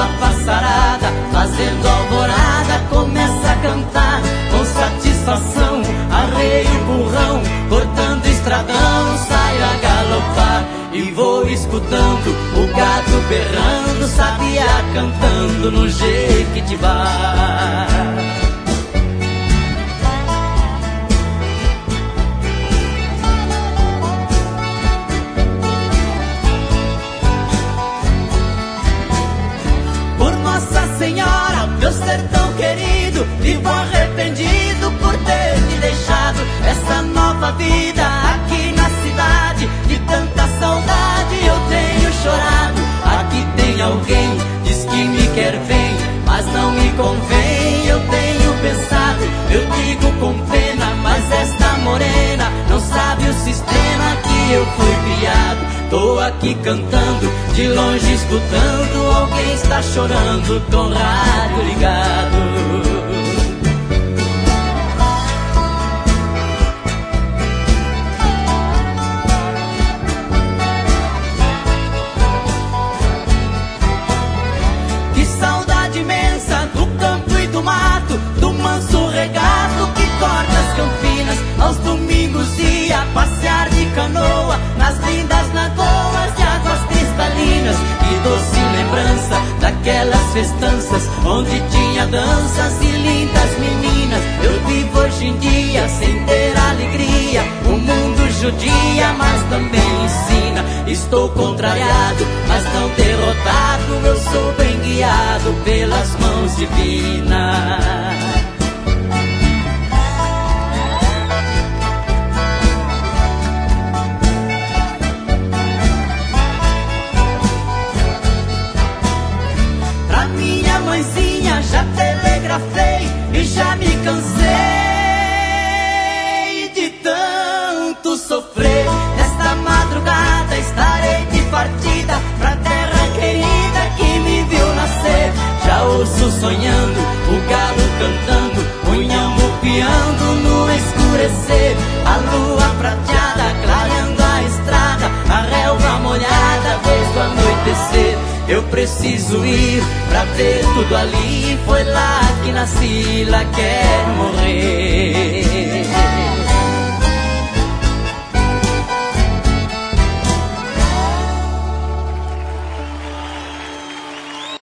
a passarada, fazendo alvorada, começa a cantar com satisfação. Arreio o burrão, cortando estradão, saio a galopar e vou escutando o gado berrando, sabiá cantando no Jequitibá. Senhora, meu sertão querido, vivo arrependido por ter te deixado essa nova vida aqui na cidade. De tanta saudade eu tenho chorado. Aqui tem alguém, diz que me quer bem, mas não me convém. Eu tenho pensado, eu digo com pena, mas esta morena não sabe o sistema que eu fui criado. Tô aqui cantando, de longe escutando, alguém está chorando com o rádio ligado. Que saudade imensa do campo e do mato, do manso regato que corta as campinas. Aos domingos ia passear de canoa nas lindas lagoas de águas cristalinas. Que doce lembrança daquelas festanças onde tinha danças e lindas meninas. Eu vivo hoje em dia sem ter alegria. O mundo judia, mas também ensina. Estou contrariado, mas não derrotado. Eu sou bem guiado pelas mãos divinas. Mãezinha, já telegrafei e já me cansei de tanto sofrer. Nesta madrugada estarei de partida pra terra querida que me viu nascer. Já ouço sonhando, o galo cantando, o inhambu piando no escurecer. A lua prateada clareando a estrada, a relva molhada desde o anoitecer. Eu preciso ir pra ver tudo ali, foi lá que nasci, lá quero morrer.